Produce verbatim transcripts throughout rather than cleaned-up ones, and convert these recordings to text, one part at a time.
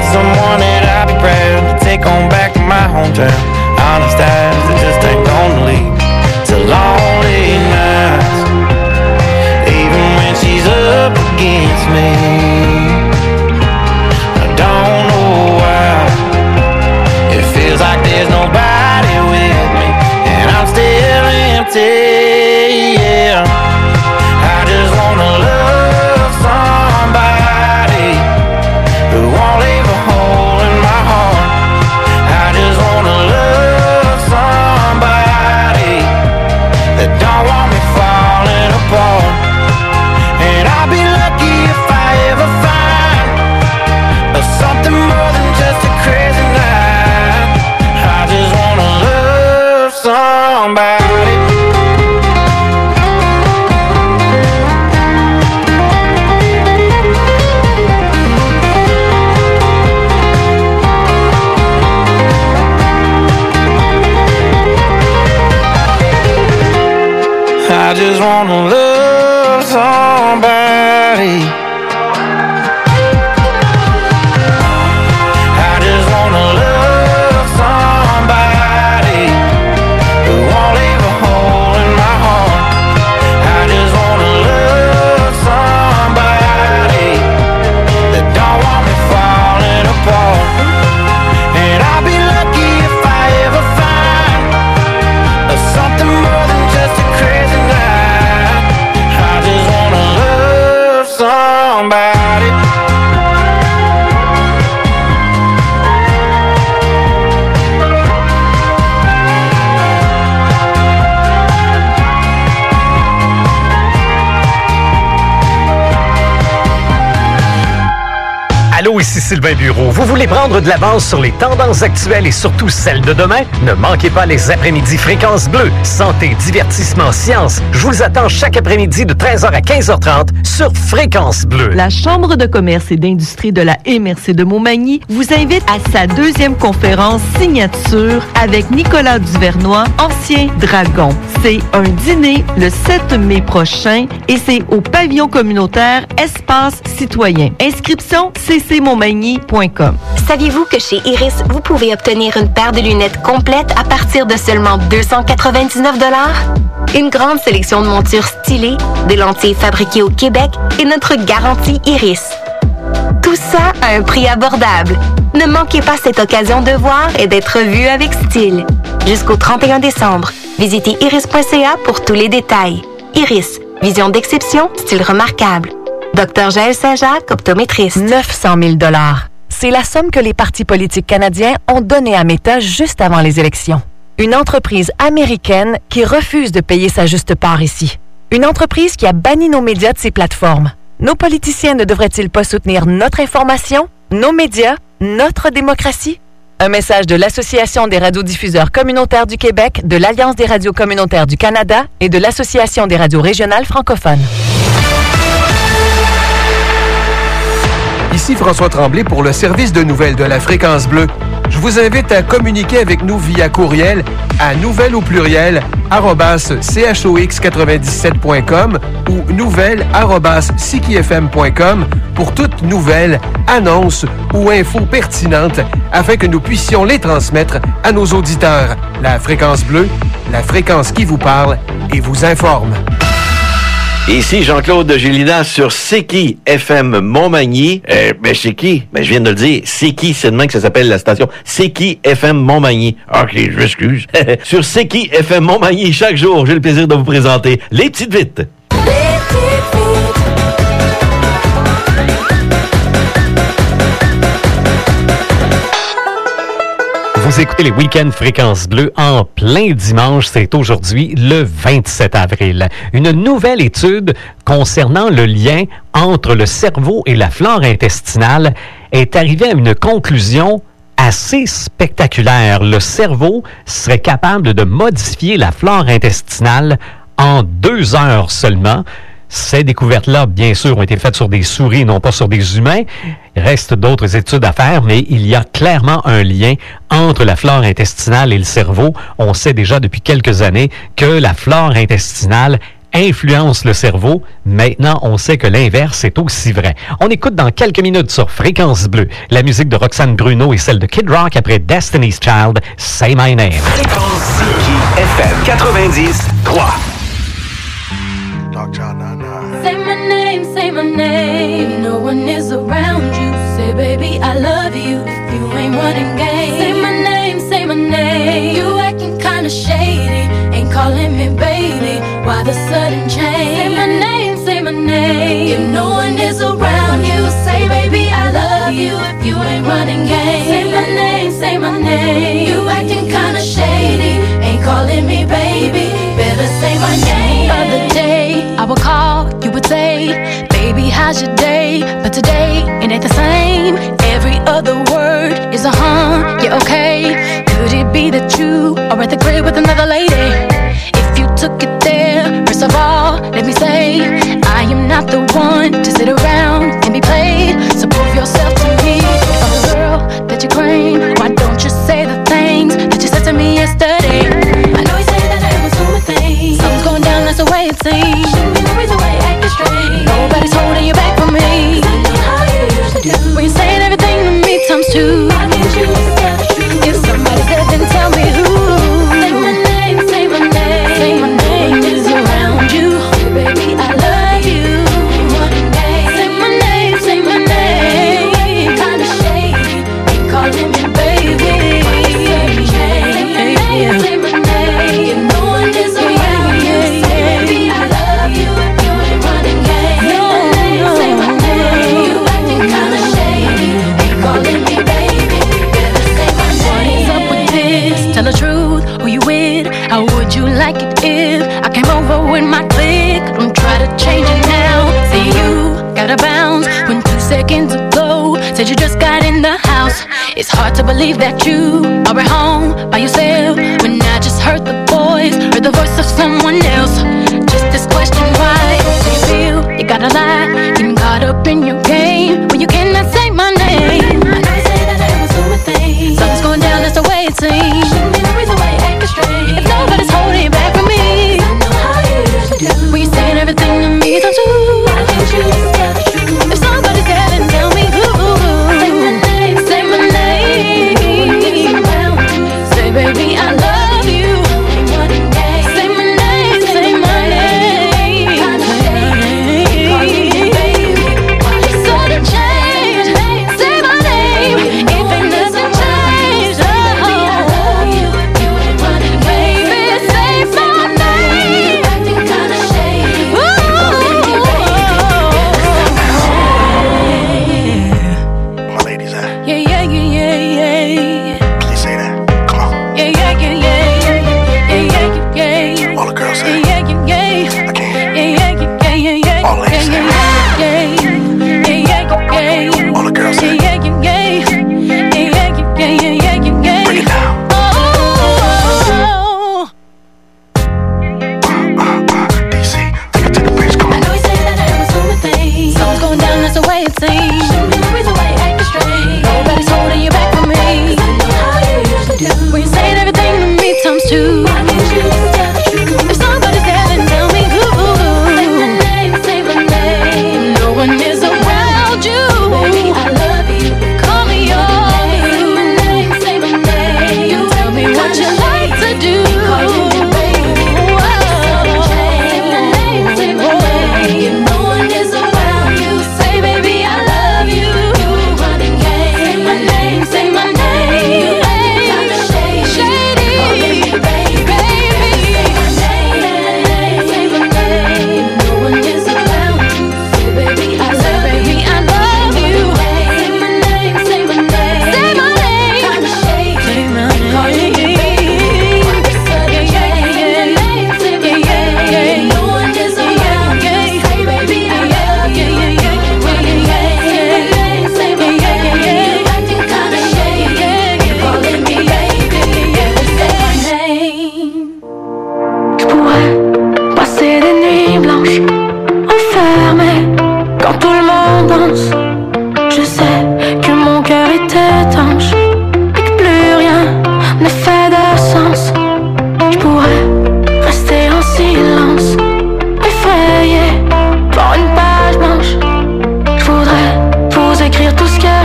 someone that I'd be proud to take on back to my hometown. Honest eyes that just ain't gonna leave to lonely nights. Even when she's up against me, I don't know why. It feels like there's nobody with me, and I'm still empty, yeah. I just wanna love somebody who won't leave a hole in my heart. I just wanna love somebody that don't want me falling apart. And I'll be lucky if I ever find something more than just a crazy night. I just wanna love somebody. I just wanna love somebody. I just wanna love somebody who won't leave a hole in my heart. I just wanna love somebody that don't want me falling apart. And I'll be lucky if I ever find something more than just a crazy night. I just wanna love somebody. Allô, ici Sylvain Bureau. Vous voulez prendre de l'avance sur les tendances actuelles et surtout celles de demain? Ne manquez pas les après-midi Fréquence Bleue. Santé, divertissement, science. Je vous attends chaque après-midi de treize heures à quinze heures trente sur Fréquence Bleue. La Chambre de commerce et d'industrie de la M R C de Montmagny vous invite à sa deuxième conférence signature avec Nicolas Duvernois, ancien dragon. C'est un dîner le sept mai prochain et c'est au pavillon communautaire Espace Citoyen. Inscription c c montmagny point com. Saviez-vous que chez Iris, vous pouvez obtenir une paire de lunettes complète à partir de seulement deux cent quatre-vingt-dix-neuf dollars? Une grande sélection de montures stylées, des lentilles fabriquées au Québec et notre garantie Iris. Tout ça à un prix abordable. Ne manquez pas cette occasion de voir et d'être vu avec style. Jusqu'au trente et un décembre, visitez iris point c a pour tous les détails. Iris, vision d'exception, style remarquable. Docteur Jaël Saint-Jacques, optométriste. neuf cent mille dollars. C'est la somme que les partis politiques canadiens ont donnée à Meta juste avant les élections. Une entreprise américaine qui refuse de payer sa juste part ici. Une entreprise qui a banni nos médias de ses plateformes. Nos politiciens ne devraient-ils pas soutenir notre information, nos médias, notre démocratie? Un message de l'Association des radiodiffuseurs communautaires du Québec, de l'Alliance des radios communautaires du Canada et de l'Association des radios régionales francophones. Ici François Tremblay pour le service de nouvelles de la Fréquence Bleue. Je vous invite à communiquer avec nous via courriel à nouvelles au pluriel arobase c h o x quatre-vingt-dix-sept point com ou nouvelles arobase c k i f m point com pour toute nouvelle, annonce ou info pertinente afin que nous puissions les transmettre à nos auditeurs. La Fréquence Bleue, la fréquence qui vous parle et vous informe. Ici Jean-Claude Gélina sur C'est qui F M Montmagny. Euh, ben c'est qui? Ben je viens de le dire. C'est qui? C'est demain que ça s'appelle la station. C'est qui F M Montmagny. Ok, je m'excuse. Sur C'est qui F M Montmagny, chaque jour, j'ai le plaisir de vous présenter les petites vites. Vous écoutez les Week-ends Fréquence Bleue en plein dimanche. C'est aujourd'hui le vingt-sept avril. Une nouvelle étude concernant le lien entre le cerveau et la flore intestinale est arrivée à une conclusion assez spectaculaire. Le cerveau serait capable de modifier la flore intestinale en deux heures seulement. Ces découvertes-là, bien sûr, ont été faites sur des souris, non pas sur des humains. Il reste d'autres études à faire, mais il y a clairement un lien entre la flore intestinale et le cerveau. On sait déjà depuis quelques années que la flore intestinale influence le cerveau. Maintenant, on sait que l'inverse est aussi vrai. On écoute dans quelques minutes sur Fréquence Bleue la musique de Roxane Bruno et celle de Kid Rock après Destiny's Child, Say My Name. Fréquence C K I F M quatre-vingt-dix trois. Say my name, say my name. If no one is around you, say baby I love you. If you ain't running game, say my name, say my name. You acting kinda shady, ain't calling me baby. Why the sudden change? Say my name, say my name. If no one is around you, say baby I love you. If you ain't running game, say my name, say my name. You acting kinda shady, ain't calling me baby. Better say my name. Other day I would call, you would say, baby, how's your day? But today, it ain't the same. Every other word is a huh, yeah, okay. Could it be that you are at the crib with another lady? If you took it there, first of all, let me say, I am not the one to sit around and be played. So prove yourself to me. If I'm the girl that you claim, why don't you say the things that you said to me yesterday? I know you say that I was doing things. Something's going down, that's the way it seems. Shouldn't be no reason why you acting strange. Nobody's holding you back from me. I know how you usually do. When you're saying everything to me times two. Why can't you just tell the truth? If somebody said, then tell me who. Say my name, say my name. Say my name is around you. Baby, I love you. Say my name, say my name. Kinda shady, ain't calling me baby. Say my name, say my name. If no one is around you, say baby I love you. If you ain't running game, say my name. You acting kinda shady, ain't calling me baby. Better say my name. What's up with this? Tell the truth, who you with? How would you like it if I came over with my clique? Don't try to change it now. See you gotta bounce when two seconds ago said you just got in the house. It's hard to believe that you are at home by yourself when I just heard the voice, heard the voice of someone else. Just this question, why do you feel you gotta lie? Getting caught up in your game when you cannot say my name. I know you say that I was doing things. Something's going down, that's the way it seems. Shouldn't be no reason why you acting strange. If nobody's holding you back from me, I know how you usually do. When you're saying everything to me, don't you? Why can't you just tell the truth? If somebody's there, then tell me who. Say my name, say my name. Say baby I love you. Say my name, say my name. Say my name.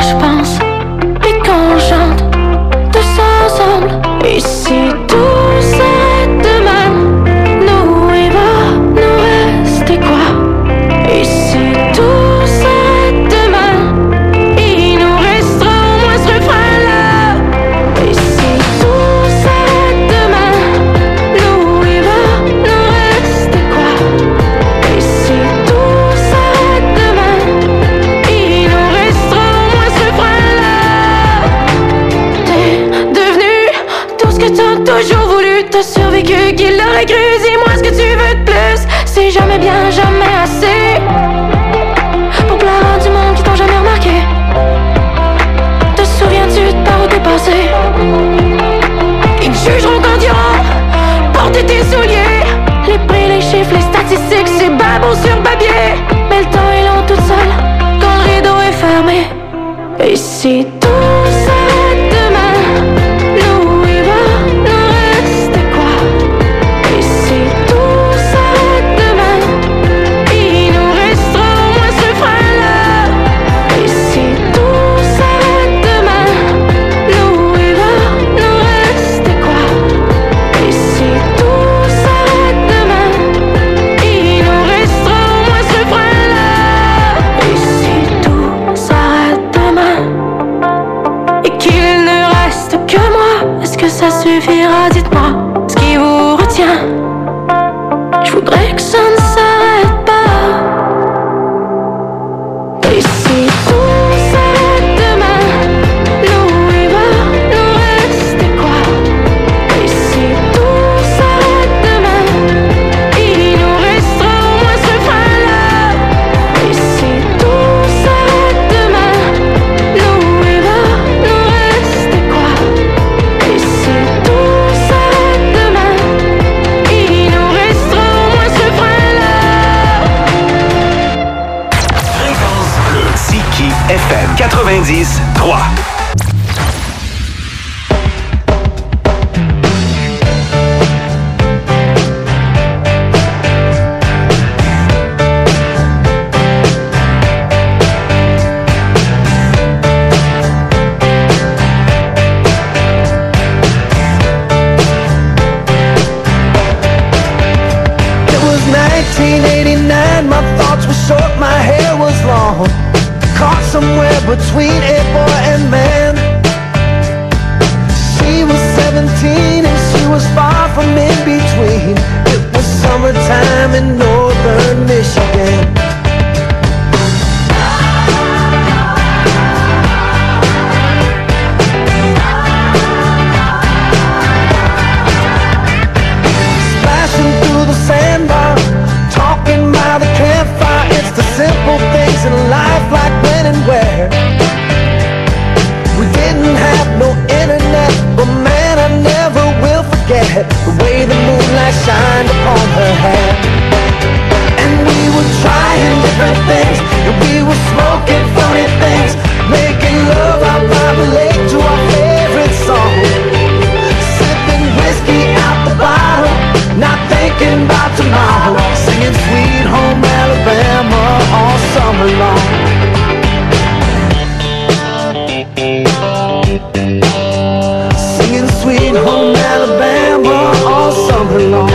je pense. Et qu'on chante tous ensemble. Et si tout s'arrête demain, nous il va nous rester quoi? Et si tout s'arrête demain, il nous restera au moins ce refrain-là. Et si tout s'arrête demain, nous il va nous rester quoi? Et si tout s'arrête demain, il nous restera au moins ce refrain-là. T'es devenu tout ce que t'as toujours voulu, t'as survécu, qui l'aurait cru? Dis-moi ce que tu veux de plus. C'est jamais bien, jamais assez pour plaire à du monde qui t'ont jamais remarqué. Te souviens-tu de par où t'es passé? Ils te jugeront quand ils auront porté tes souliers. Les prix, les chiffres, les statistiques, c'est bien beau sur papier, mais le temps est long toute seule quand le rideau est fermé. Et si tout s'arrête demain, nous il va nous rester quoi? Et si tout s'arrête demain, il nous restera au moins ce refrain-là. Et si tout s'arrête demain, nous il va nous rester quoi? Et si tout s'arrête demain, il nous restera au moins ce refrain-là. Et si tout s'arrête demain, et qu'il ne reste que moi, est-ce que ça suffira? Dites-moi ce qui vous retient. Je voudrais que ça ne s'arrête pas. Et si tout s'arrête demain, nous il va nous rester quoi? Et si tout s'arrête demain, il nous restera au moins ce refrain-là. Et si tout s'arrête demain, nous il va nous rester quoi? Et si tout s'arrête demain, il nous restera au moins ce refrain-là. Fréquence bleue. Ziki F M quatre-vingt-dix trois. It was nineteen eighty-nine, my thoughts were short, my hair was long. Caught somewhere between a boy and man. She was seventeen and she was far from in between. It was summertime in northern Michigan. Splashing through the sandbar, talking by the campfire. It's the simple things in life, like when and where. We didn't have no internet, but man, I never will forget the way the moonlight shined upon her hair. And we were trying different things, and we were smoking funny things, making love out by the lake to our favorite song. Sipping whiskey out the bottle, not thinking about tomorrow, singing Sweet Home Alabama all summer long. Singing Sweet Home Alabama all summer long.